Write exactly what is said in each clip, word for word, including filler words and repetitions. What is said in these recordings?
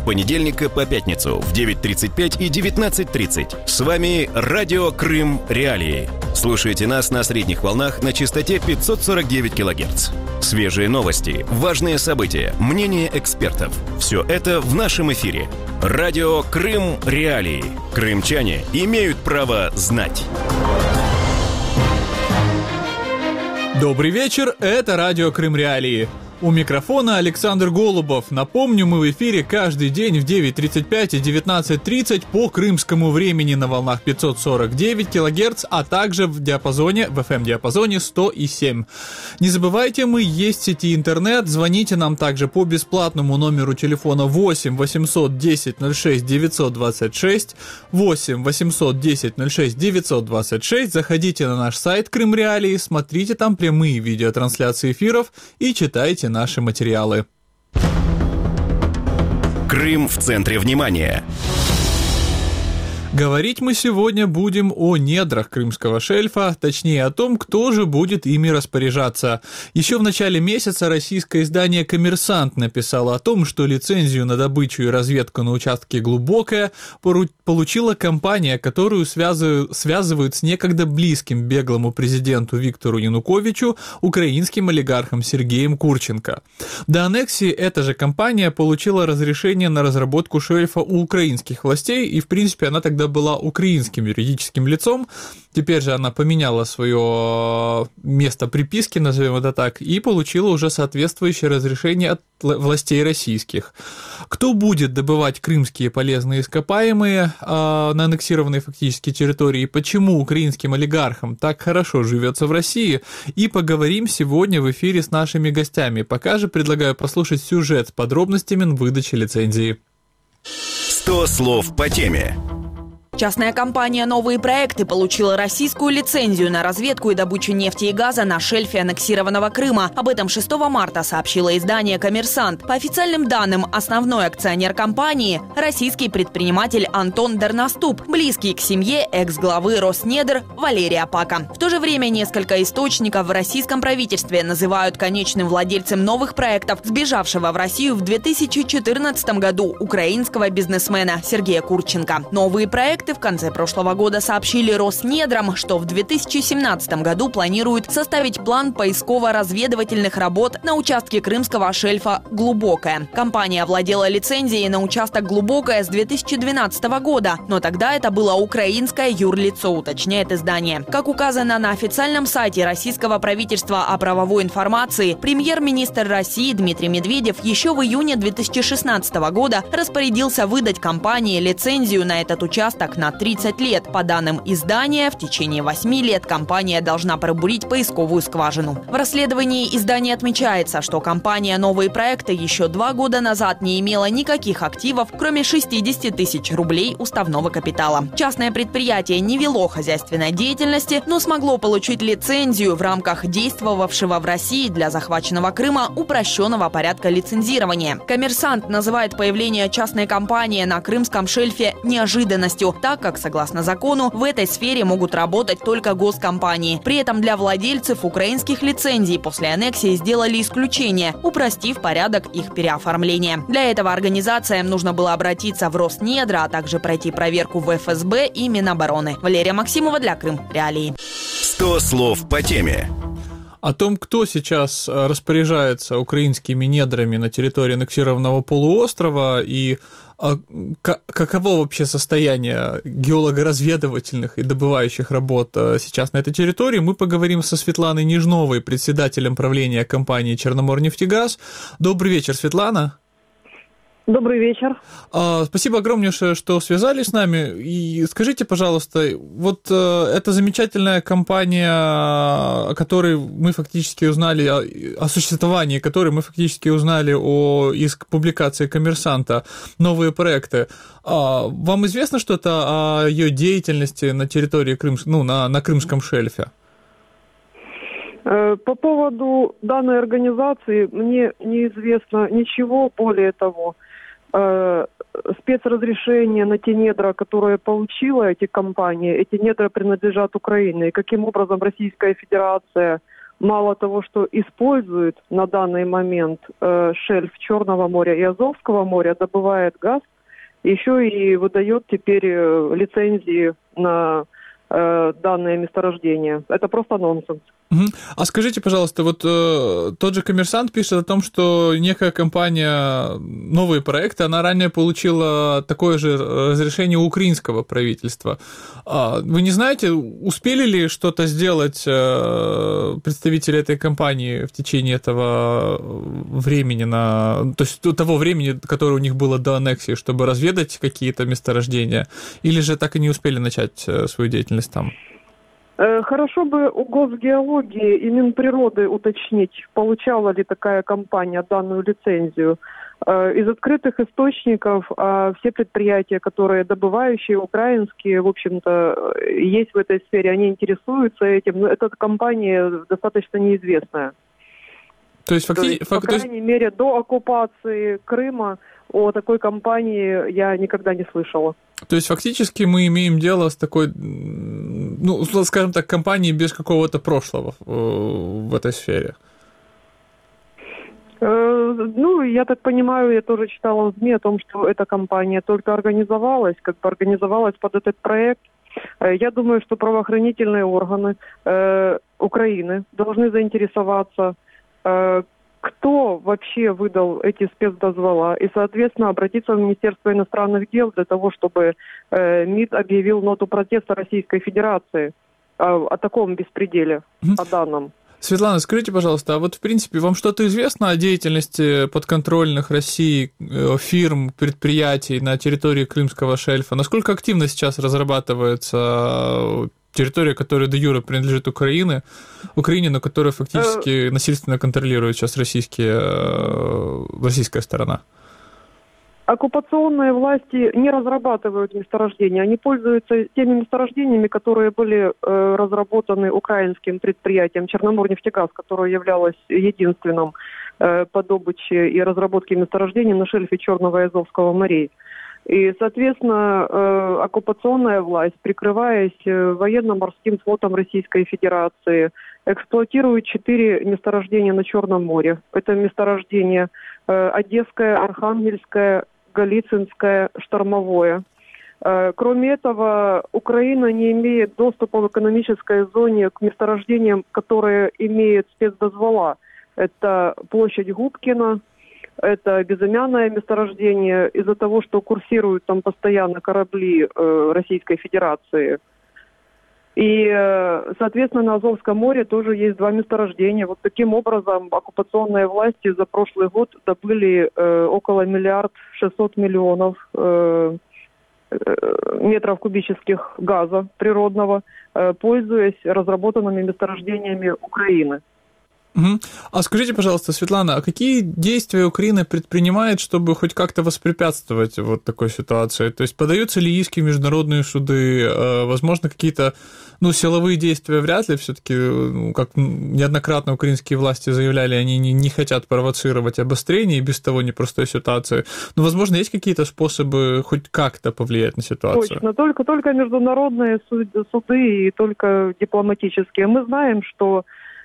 понедельника по пятницу в девять тридцать пять и девятнадцать тридцать. С вами Радио Крым Реалии. Слушайте нас на средних волнах на частоте пятьсот сорок девять килогерц. Свежие новости, важные события, мнения экспертов. Все это в нашем эфире. Радио Крым Реалии. Крымчане имеют право знать. Добрый вечер, это Радио Крым Реалии. У микрофона Александр Голубов. Напомню, мы в эфире каждый день в девять тридцать пять и девятнадцать тридцать по крымскому времени на волнах пятьсот сорок девять килогерц, а также в диапазоне, в эф эм-диапазоне сто семь. Не забывайте, мы есть в сети интернет, звоните нам также по бесплатному номеру телефона восемь восемьсот десять ноль шесть девятьсот двадцать шесть, восемь восемьсот десять ноль шесть девятьсот двадцать шесть, заходите на наш сайт Крым Реалии, смотрите там прямые видеотрансляции эфиров и читайте наши материалы. Крым в центре внимания. Говорить мы сегодня будем о недрах Крымского шельфа, точнее о том, кто же будет ими распоряжаться. Еще в начале месяца российское издание «Коммерсант» написало о том, что лицензию на добычу и разведку на участке «Глубокое» получила компания, которую связывают, связывают с некогда близким беглому президенту Виктору Януковичу украинским олигархом Сергеем Курченко. До аннексии эта же компания получила разрешение на разработку шельфа у украинских властей, и в принципе она тогда была украинским юридическим лицом, теперь же она поменяла свое место приписки, назовем это так, и получила уже соответствующее разрешение от властей российских. Кто будет добывать крымские полезные ископаемые э, на аннексированной фактически территории, и почему украинским олигархам так хорошо живется в России, и поговорим сегодня в эфире с нашими гостями. Пока же предлагаю послушать сюжет с подробностями выдачи лицензии. сто слов по теме. Частная компания «Новые проекты» получила российскую лицензию на разведку и добычу нефти и газа на шельфе аннексированного Крыма. Об этом шестого марта сообщило издание «Коммерсант». По официальным данным, основной акционер компании – российский предприниматель Антон Дерноступ, близкий к семье экс-главы Роснедр Валерия Пака. В то же время несколько источников в российском правительстве называют конечным владельцем новых проектов сбежавшего в Россию в две тысячи четырнадцатом году украинского бизнесмена Сергея Курченко. Новые проекты в конце прошлого года сообщили Роснедрам, что в две тысячи семнадцатом году планируют составить план поисково-разведывательных работ на участке крымского шельфа «Глубокое». Компания владела лицензией на участок «Глубокое» с две тысячи двенадцатого года, но тогда это было украинское юрлицо, уточняет издание. Как указано на официальном сайте российского правительства о правовой информации, премьер-министр России Дмитрий Медведев еще в июне две тысячи шестнадцатого года распорядился выдать компании лицензию на этот участок на тридцать лет. По данным издания, в течение восьми лет компания должна пробурить поисковую скважину. В расследовании издания отмечается, что компания «Новые проекты» еще два года назад не имела никаких активов, кроме шестьдесят тысяч рублей уставного капитала. Частное предприятие не вело хозяйственной деятельности, но смогло получить лицензию в рамках действовавшего в России для захваченного Крыма упрощенного порядка лицензирования. «Коммерсант» называет появление частной компании на Крымском шельфе неожиданностью, так как, согласно закону, в этой сфере могут работать только госкомпании. При этом для владельцев украинских лицензий после аннексии сделали исключение, упростив порядок их переоформления. Для этого организациям нужно было обратиться в Роснедра, а также пройти проверку в эф эс бэ и Минобороны. Валерия Максимова для Крым Реалии. сто слов по теме. О том, кто сейчас распоряжается украинскими недрами на территории аннексированного полуострова и а, к- каково вообще состояние геолого-разведывательных и добывающих работ сейчас на этой территории, мы поговорим со Светланой Нежновой, председателем правления компании «Черноморнефтегаз». Добрый вечер, Светлана. Добрый вечер. Спасибо огромнейшее, что связались с нами. И скажите, пожалуйста, вот эта замечательная компания, о которой мы фактически узнали, о существовании которой мы фактически узнали о, из публикации «Коммерсанта», «Новые проекты», вам известно что-то о ее деятельности на территории Крым, ну, на, на Крымском шельфе? По поводу данной организации мне неизвестно ничего, более того. Спецразрешение на те недра, которые получила эти компании, эти недра принадлежат Украине. И каким образом Российская Федерация мало того, что использует на данный момент э, шельф Черного моря и Азовского моря, добывает газ, еще и выдает теперь э, лицензии на э, данное месторождение. Это просто нонсенс. Угу. А скажите, пожалуйста, вот э, тот же «Коммерсант» пишет о том, что некая компания «Новые проекты», она ранее получила такое же разрешение у украинского правительства. А вы не знаете, успели ли что-то сделать э, представители этой компании в течение этого времени, на, то есть того времени, которое у них было до аннексии, чтобы разведать какие-то месторождения, или же так и не успели начать свою деятельность там? Хорошо бы у Госгеологии и Минприроды уточнить, получала ли такая компания данную лицензию. Из открытых источников все предприятия, которые добывающие, украинские, в общем-то, есть в этой сфере, они интересуются этим, но эта компания достаточно неизвестная. То есть, факти... То есть, по крайней мере, до оккупации Крыма о такой компании я никогда не слышала. То есть, фактически мы имеем дело с такой, ну, скажем так, компанией без какого-то прошлого в этой сфере. Ну, я так понимаю, я тоже читала в СМИ о том, что эта компания только организовалась, как бы организовалась под этот проект. Я думаю, что правоохранительные органы э, Украины должны заинтересоваться, э, кто вообще выдал эти спецдозвола, и, соответственно, обратиться в Министерство иностранных дел для того, чтобы э, МИД объявил ноту протеста Российской Федерации о, о таком беспределе, о данном. Светлана, скажите, пожалуйста, а вот, в принципе, вам что-то известно о деятельности подконтрольных России фирм, предприятий на территории Крымского шельфа? Насколько активно сейчас разрабатывается территория, которая де юре принадлежит Украине, Украине, но которая фактически насильственно контролирует сейчас российские, российская сторона? Оккупационные власти не разрабатывают месторождения, они пользуются теми месторождениями, которые были э, разработаны украинским предприятием «Черноморнефтегаз», которое являлось единственным э, по добыче и разработке месторождений на шельфе Черного и Азовского морей. И, соответственно, э, оккупационная власть, прикрываясь э, военно-морским флотом Российской Федерации, эксплуатирует четыре месторождения на Черном море. Это месторождение э, Одесское, Архангельское, Голицынское, Штормовое. Кроме этого, Украина не имеет доступа в экономической зоне к месторождениям, которые имеют спецдозвола. Это площадь Губкина, это безымянное месторождение, из-за того, что курсируют там постоянно корабли Российской Федерации. И, соответственно, на Азовском море тоже есть два месторождения. Вот таким образом оккупационные власти за прошлый год добыли э, около миллиард шестьсот миллионов э, метров кубических газа природного, э, пользуясь разработанными месторождениями Украины. Угу. А скажите, пожалуйста, Светлана, а какие действия Украина предпринимает, чтобы хоть как-то воспрепятствовать вот такой ситуации? То есть подаются ли иски в международные суды, возможно, какие-то, ну, силовые действия вряд ли, все-таки, ну, как неоднократно украинские власти заявляли, они не, не хотят провоцировать обострение и без того непростой ситуации. Но, возможно, есть какие-то способы хоть как-то повлиять на ситуацию? Точно, только, только международные суды и только дипломатические. Мы знаем, что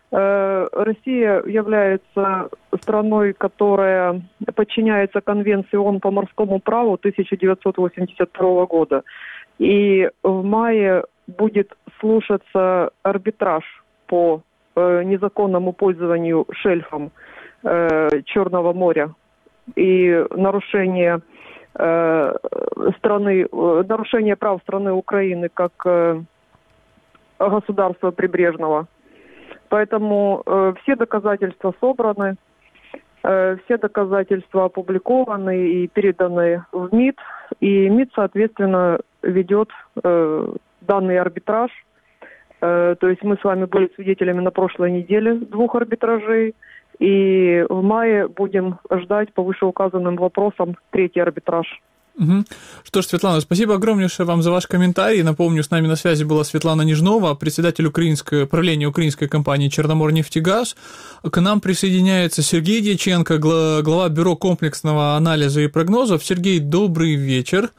Россия является страной, которая подчиняется Конвенции ООН по морскому праву тысяча девятьсот восемьдесят второго года. И в мае будет слушаться арбитраж по незаконному пользованию шельфом Черного моря и нарушение страны, нарушение прав страны Украины как государства прибрежного. Поэтому э, все доказательства собраны, э, все доказательства опубликованы и переданы в МИД, и МИД, соответственно, ведет э, данный арбитраж. Э, то есть мы с вами были свидетелями на прошлой неделе двух арбитражей, и в мае будем ждать по вышеуказанным вопросам третий арбитраж. Угу. Что ж, Светлана, спасибо огромнейшее вам за ваш комментарий. Напомню, с нами на связи была Светлана Нежнова, председатель украинской, правления украинской компании «Черноморнефтегаз». К нам присоединяется Сергей Дьяченко, глава бюро комплексного анализа и прогнозов. Сергей, добрый вечер.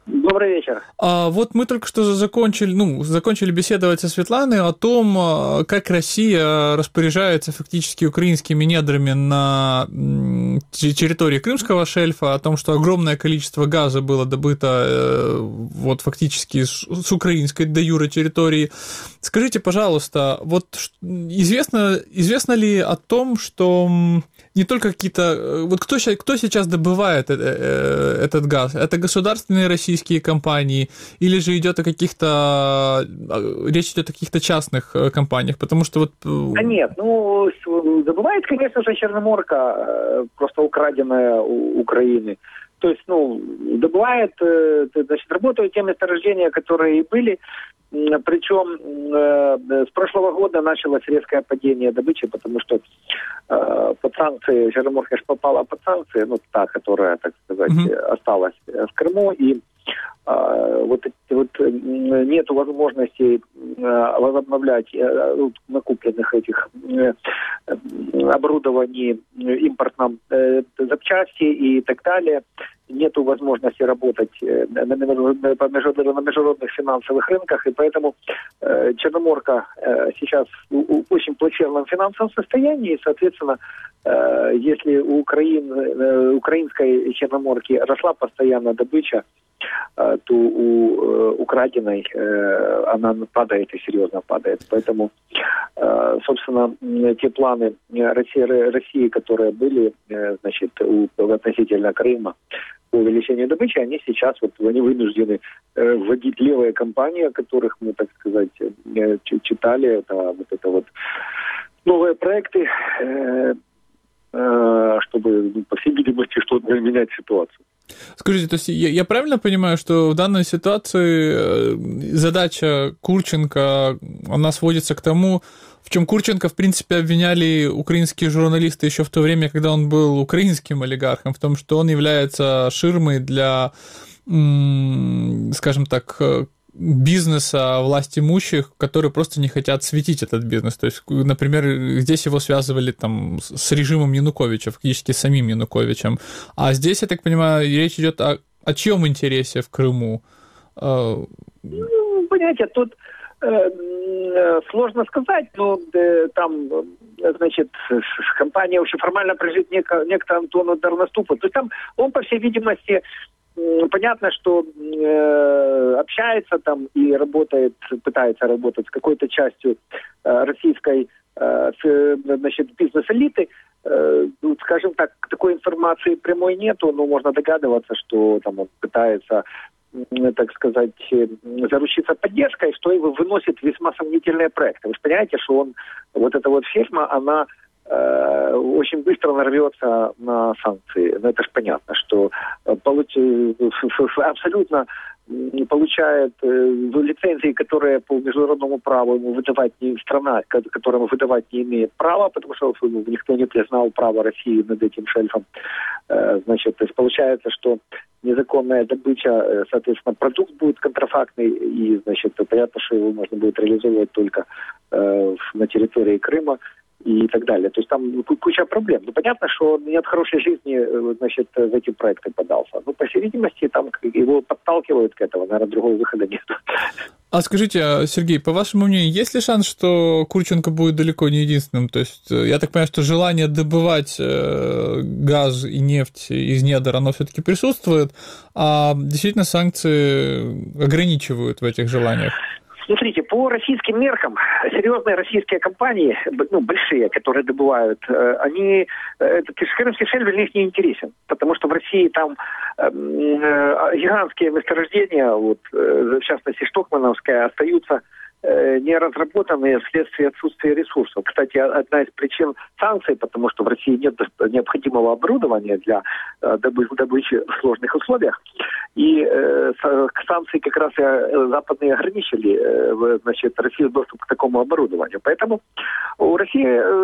Добрый вечер. А вот мы только что закончили, ну, закончили беседовать со Светланой о том, как Россия распоряжается фактически украинскими недрами на территории Крымского шельфа, о том, что огромное количество газа было добыто вот фактически с украинской де юре территории. Скажите, пожалуйста, вот известно, известно ли о том, что не только какие-то... Вот кто, кто сейчас добывает этот газ? Это государственные российские компании или же идет о каких-то... Речь идет о каких-то частных компаниях? Потому что вот... А нет, ну, добывает, конечно же, Черноморка, просто украденная у Украины. То есть, ну, добывает, значит, работают те месторождения, которые и были. Причем э, с прошлого года началось резкое падение добычи, потому что э, под санкции, Черноморка же попала под санкции, ну, та, которая, так сказать, mm-hmm. осталась в Крыму, и э, вот, вот нету возможности э, возобновлять э, накупленных этих э, оборудований импортном, э, запчасти и так далее. Нету возможности работать на международных финансовых рынках, и поэтому э, Черноморка э, сейчас в очень плачевном финансовом состоянии, и, соответственно, э, если у Украины, э, украинской Черноморки росла постоянно добыча, э, то у э, украденной э, она падает и серьезно падает. Поэтому, э, собственно, те планы России, России которые были, э, значит, у, относительно Крыма, по увеличению добычи, они сейчас вот они вынуждены э, вводить левые компании, о которых мы, так сказать, э, читали. Это вот это вот новые проекты, э, э, чтобы, ну, по всей видимости, что-то менять ситуацию. Скажите, то есть я, я правильно понимаю, что в данной ситуации задача Курченко, она сводится к тому, в чем Курченко, в принципе, обвиняли украинские журналисты еще в то время, когда он был украинским олигархом, в том, что он является ширмой для, скажем так, бизнеса власть имущих, которые просто не хотят светить этот бизнес. То есть, например, здесь его связывали там с режимом Януковича, фактически с самим Януковичем. А здесь, я так понимаю, речь идет о, о чьем интересе в Крыму? Ну, понимаете, тут э, сложно сказать, но э, там, значит, компания вообще формально принадлежит неко, некто Антону Дарноступу. То есть там он, по всей видимости, понятно, что э, общается там и работает, пытается работать с какой-то частью э, российской э, с, значит, бизнес-элиты. Э, скажем так, такой информации прямой нету, но можно догадываться, что там он пытается, э, так сказать, э, заручиться поддержкой, что его выносит весьма сомнительные проекты. Вы же понимаете, что он, вот эта вот фирма, она очень быстро нарвется на санкции. Но это же понятно, что получ... абсолютно получает лицензии, которые по международному праву ему выдавать не страна, которому выдавать не имеет права, потому что никто не признал право России над этим шельфом. Значит, то есть получается, что незаконная добыча, соответственно, продукт будет контрафактный, и, значит, понятно, что его можно будет реализовывать только на территории Крыма и так далее. То есть там куча проблем. Ну, понятно, что он не от хорошей жизни, значит, в эти проекты подался. Ну, по всей видимости, там его подталкивают к этому, наверное, другого выхода нет. А скажите, Сергей, по вашему мнению, есть ли шанс, что Курченко будет далеко не единственным? То есть, я так понимаю, что желание добывать газ и нефть из недр, оно все-таки присутствует, а действительно санкции ограничивают в этих желаниях? Смотрите, по российским меркам серьезные российские компании, ну, большие, которые добывают, они, Крымский шельф для них не интересен, потому что в России там э, гигантские месторождения, вот, в частности, Штокмановская, остаются не разработанные вследствие отсутствия ресурсов. Кстати, одна из причин санкций, потому что в России нет необходимого оборудования для добычи в сложных условиях. И э, санкции как раз и западные ограничили, э, значит, Россию доступ к такому оборудованию. Поэтому у России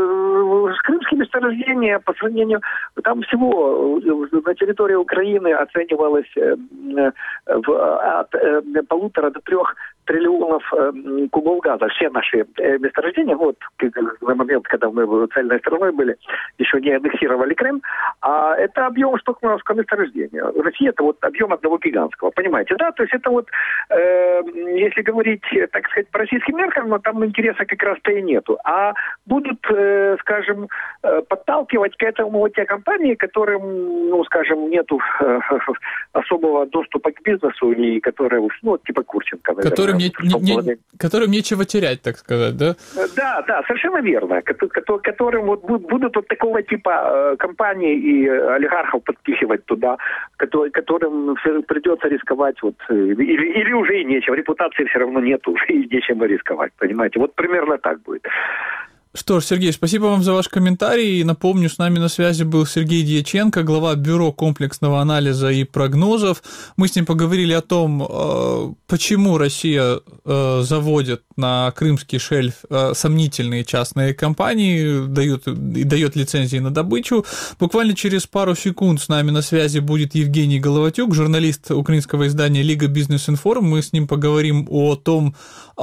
э, крымские месторождения по сравнению, там всего на территории Украины оценивалось э, в, от э, полутора до трех триллионов э, кубов газа, все наши э, месторождения, вот на момент, когда мы цельной страной были, еще не аннексировали Крым, а это объем Штокмановского месторождения. Россия это вот объем одного гигантского, понимаете, да? То есть это вот, э, если говорить, так сказать, по российским меркам, но там интереса как раз-то и нету. А будут, э, скажем, э, подталкивать к этому вот те компании, которым, ну, скажем, нету э, особого доступа к бизнесу и которые, ну, типа Курченко, наверное. Которым, не, не, не, которым нечего терять, так сказать, да? Да, да, совершенно верно. Которым вот будут вот такого типа компаний и олигархов подпихивать туда, которым придется рисковать, вот, или, или уже и нечем. Репутации все равно нет, уже и нечем рисковать, понимаете? Вот примерно так будет. Что ж, Сергей, спасибо вам за ваш комментарий. И напомню, с нами на связи был Сергей Дьяченко, глава Бюро комплексного анализа и прогнозов. Мы с ним поговорили о том, почему Россия заводит на крымский шельф сомнительные частные компании, дает, и дает лицензии на добычу. Буквально через пару секунд с нами на связи будет Евгений Головатюк, журналист украинского издания «Лига Бизнес-Информ». Мы с ним поговорим о том,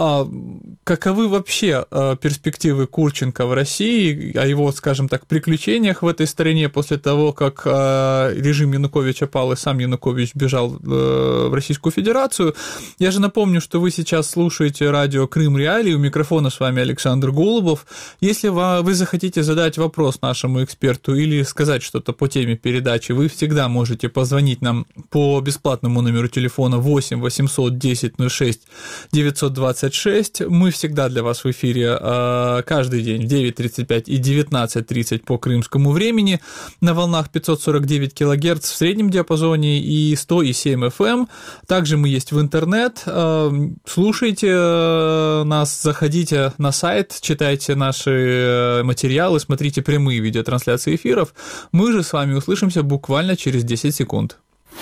каковы вообще перспективы Курченко в России, о его, скажем так, приключениях в этой стране после того, как режим Януковича пал и сам Янукович бежал в Российскую Федерацию. Я же напомню, что вы сейчас слушаете радио «Крым Реалии». У микрофона с вами Александр Голубов. Если вы захотите задать вопрос нашему эксперту или сказать что-то по теме передачи, вы всегда можете позвонить нам по бесплатному номеру телефона восемь восемьсот десять ноль шесть девятьсот двадцать шесть. Мы всегда для вас в эфире каждый день в девять тридцать пять и девятнадцать тридцать по крымскому времени на волнах пятьсот сорок девять килогерц в среднем диапазоне и сто семь эф эм. Также мы есть в интернет. Слушайте нас, заходите на сайт, читайте наши материалы, смотрите прямые видеотрансляции эфиров. Мы же с вами услышимся буквально через десять секунд.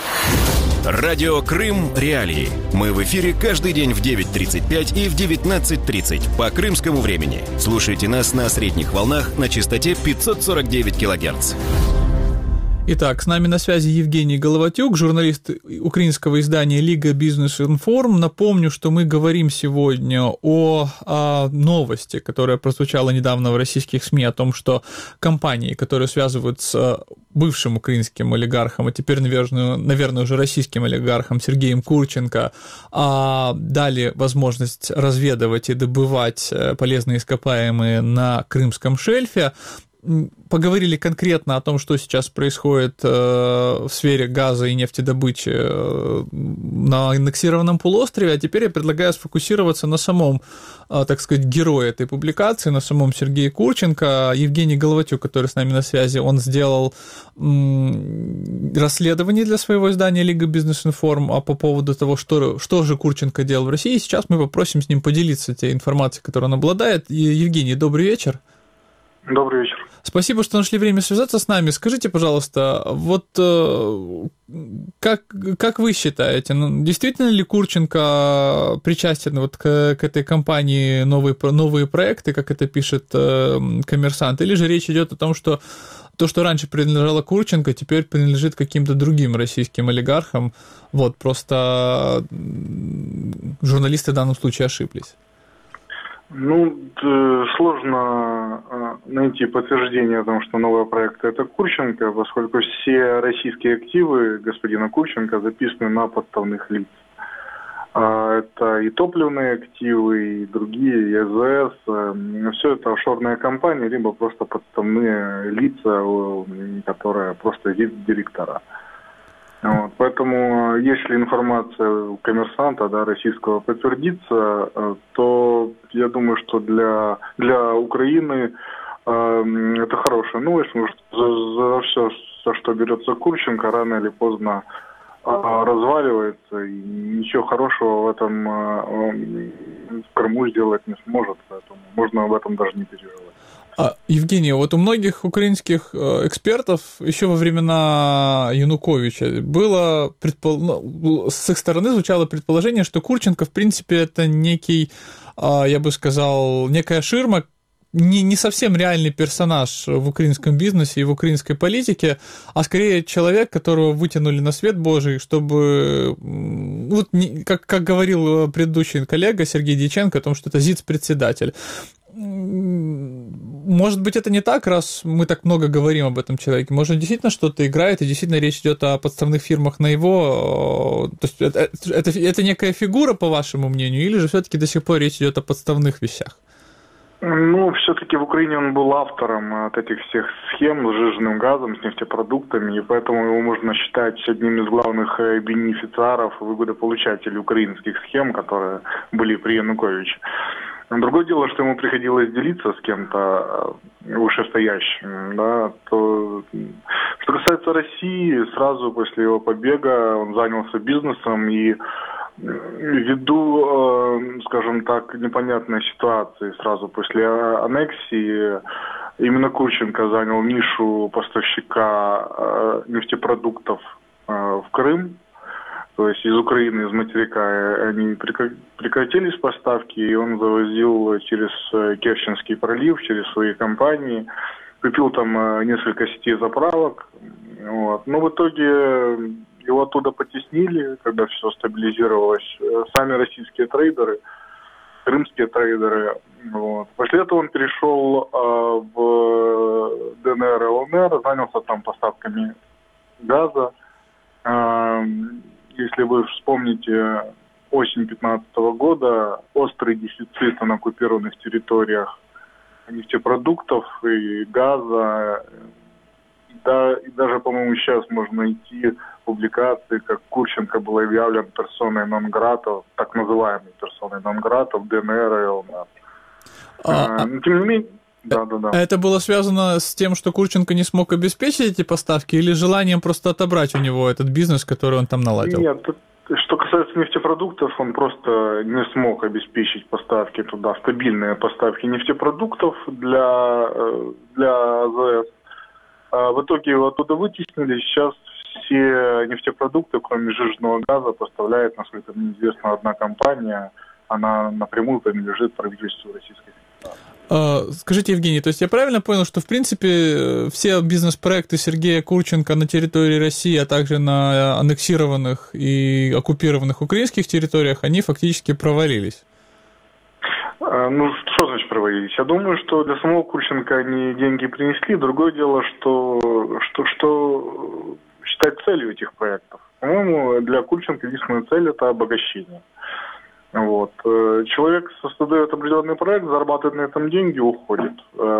Радио «Крым Реалии». Мы в эфире каждый день в девять тридцать пять и в девятнадцать тридцать по крымскому времени. Слушайте нас на средних волнах на частоте пятьсот сорок девять килогерц. Итак, с нами на связи Евгений Головатюк, журналист украинского издания «Лига Бизнес-Информ». Напомню, что мы говорим сегодня о, о новости, которая прозвучала недавно в российских СМИ, о том, что компании, которые связывают с бывшим украинским олигархом, а теперь, наверное, наверное уже российским олигархом Сергеем Курченко, дали возможность разведывать и добывать полезные ископаемые на Крымском шельфе. Поговорили конкретно о том, что сейчас происходит в сфере газа и нефтедобычи на аннексированном полуострове, а теперь я предлагаю сфокусироваться на самом, так сказать, герое этой публикации, на самом Сергее Курченко. Евгений Головатюк, который с нами на связи, он сделал расследование для своего издания «Лига Бизнес-Информ» а по поводу того, что, что же Курченко делал в России. Сейчас мы попросим с ним поделиться той информацией, которой он обладает. Евгений, добрый вечер. Добрый вечер. Спасибо, что нашли время связаться с нами. Скажите, пожалуйста, вот как, как вы считаете, ну, действительно ли Курченко причастен вот к, к этой компании новые, новые проекты, как это пишет «Коммерсант», или же речь идет о том, что то, что раньше принадлежало Курченко, теперь принадлежит каким-то другим российским олигархам? Вот, просто журналисты в данном случае ошиблись. Ну, сложно найти подтверждение о том, что новые проекты – это Курченко, поскольку все российские активы господина Курченко записаны на подставных лиц. Это и топливные активы, и другие, и АЗС. Все это офшорные компании, либо просто подставные лица, которые просто директора. Вот, поэтому, если информация коммерсанта, да, российского подтвердится, то я думаю, что для, для Украины э, это хорошая новость, потому что за, за все, за что берется Курченко, рано или поздно э, разваливается, и ничего хорошего в этом э, в Крыму сделать не сможет, поэтому можно об этом даже не переживать. Евгений, вот у многих украинских экспертов еще во времена Януковича было предпол... ну, с их стороны звучало предположение, что Курченко, в принципе, это некий, я бы сказал, некая ширма, не, не совсем реальный персонаж в украинском бизнесе и в украинской политике, а скорее человек, которого вытянули на свет Божий, чтобы вот, как, как говорил предыдущий коллега Сергей Дьяченко, о том, что это ЗИЦ-председатель. Может быть, это не так, раз мы так много говорим об этом человеке. Может, действительно что-то играет, и действительно речь идет о подставных фирмах на его... То есть это, это, это некая фигура, по вашему мнению, или же все-таки до сих пор речь идет о подставных вещах? Ну, все-таки в Украине он был автором от этих всех схем с сжиженным газом, с нефтепродуктами, и поэтому его можно считать одним из главных бенефициаров, выгодополучателей украинских схем, которые были при Януковиче. Другое дело, что ему приходилось делиться с кем-то вышестоящим, да, то, что касается России, сразу после его побега он занялся бизнесом, и ввиду, скажем так, непонятной ситуации сразу после аннексии, именно Курченко занял нишу поставщика нефтепродуктов в Крым. То есть из Украины, из материка они прекратились поставки, и он завозил через Керченский пролив, через свои компании. Купил там несколько сетей заправок. Вот. Но в итоге его оттуда потеснили, когда все стабилизировалось. Сами российские трейдеры, крымские трейдеры. Вот. После этого он перешел э, в ДНР и ЛНР, занялся там поставками газа. Э, Если вы вспомните осень две тысячи пятнадцатого года, острый дефицит на оккупированных территориях нефтепродуктов и газа. Да, и даже, по-моему, сейчас можно найти публикации, как Курченко был объявлен персоной нон-грата, так называемой персоной нон-грата в ДНР и ЛНР. А, Но, тем не менее, да, да, да. Это было связано с тем, что Курченко не смог обеспечить эти поставки, или желанием просто отобрать у него этот бизнес, который он там наладил? Нет, что касается нефтепродуктов, он просто не смог обеспечить поставки туда, стабильные поставки нефтепродуктов для, для АЗС. А в итоге его оттуда вытеснили. Сейчас все нефтепродукты, кроме сжиженного газа, поставляет, насколько мне известно, одна компания. Она напрямую принадлежит правительству Российской Федерации. Скажите, Евгений, то есть я правильно понял, что в принципе все бизнес-проекты Сергея Курченко на территории России, а также на аннексированных и оккупированных украинских территориях, они фактически провалились? Ну, что значит провалились? Я думаю, что для самого Курченко они деньги принесли. Другое дело, что, что, что считать целью этих проектов. По-моему, для Курченко единственная цель – это обогащение. Вот. Человек создает определенный проект, зарабатывает на этом деньги, уходит.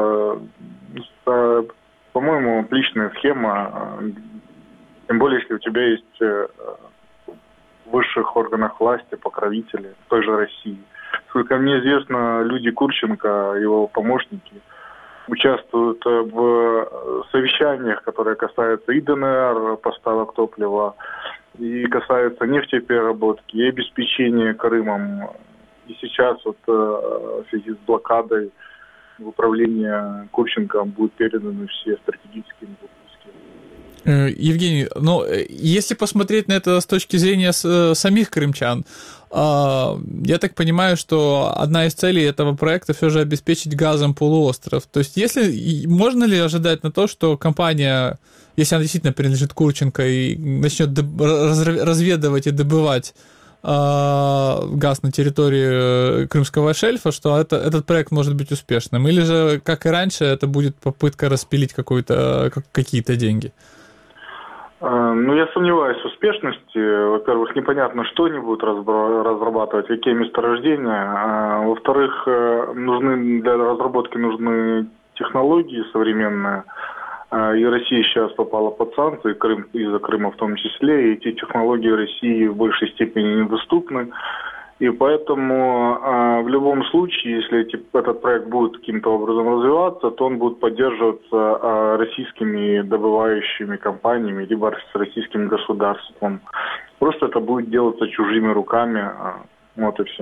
По-моему, отличная схема, тем более, если у тебя есть в высших органах власти покровители той же России. Сколько мне известно, люди Курченко, его помощники, участвуют в совещаниях, которые касаются и ДНР, поставок топлива, и касаются нефтепереработки, и обеспечения Крымом. И сейчас вот в связи с блокадой в управление Курченко будут переданы все стратегические инвестиции. Евгений, ну, если посмотреть на это с точки зрения самих крымчан, я так понимаю, что одна из целей этого проекта все же обеспечить газом полуостров. То есть, если можно ли ожидать на то, что компания, если она действительно принадлежит Курченко и начнет разведывать и добывать газ на территории Крымского шельфа, что это, этот проект может быть успешным? Или же, как и раньше, это будет попытка распилить какой-то, какие-то деньги? Ну, я сомневаюсь в успешности. Во-первых, непонятно, что они будут разрабатывать, какие месторождения. А, во-вторых, нужны, для разработки нужны технологии современные. И Россия сейчас попала под санкции, Крым, из-за Крыма в том числе. И эти технологии России в большей степени недоступны. И поэтому а, в любом случае, если эти, этот проект будет каким-то образом развиваться, то он будет поддерживаться а, российскими добывающими компаниями, либо с российским государством. Просто это будет делаться чужими руками, а, вот и все.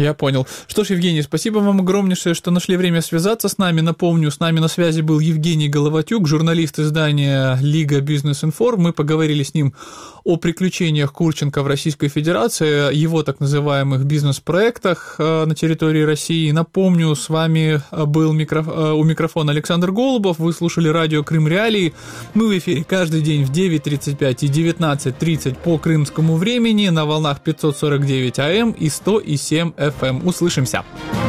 Я понял. Что ж, Евгений, спасибо вам огромнейшее, что нашли время связаться с нами. Напомню, с нами на связи был Евгений Головатюк, журналист издания «Лига Бизнес-Информ». Мы поговорили с ним о приключениях Курченко в Российской Федерации, его так называемых бизнес-проектах на территории России. Напомню, с вами был микроф... у микрофона Александр Голубов. Вы слушали радио «Крым Реалии». Мы в эфире каждый день в девять тридцать пять и девятнадцать тридцать по крымскому времени на волнах пятьсот сорок девять эй эм и сто семь эф эм. Услышимся!